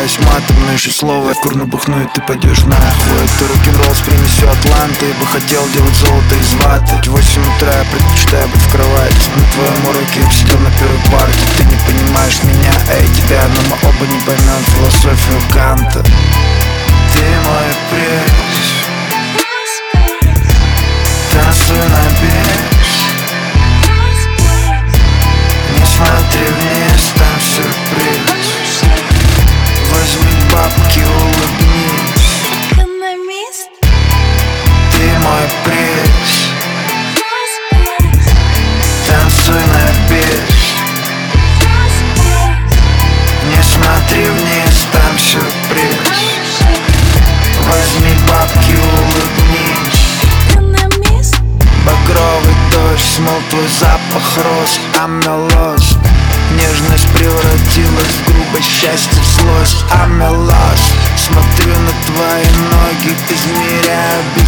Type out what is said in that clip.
ругаюсь матом, но еще слово я курну бухну, и ты пойдешь нахуй. Это рок-н-ролл принес всю Атланту. Я бы хотел делать золото из ваты. В 8 утра я предпочитаю быть в кровати. На твоем уроке я бы сидел на первой парте. Ты не понимаешь меня, эй, тебя, но мы оба не поймем философию Канта. Ты мой приз, танцуй на бис. Не смотри вниз, там сюрприз. Возьми бабки, улыбнись. Ты мой приз, танцуй на бис. Не смотри вниз, там сюрприз. Возьми бабки, улыбнись. Багровый дождь смыл твой запах роз. I'm not lost. Нежность превратилась в грубость, счастье в злость. I'm not lost. Смотрю на твои ноги, измеряю без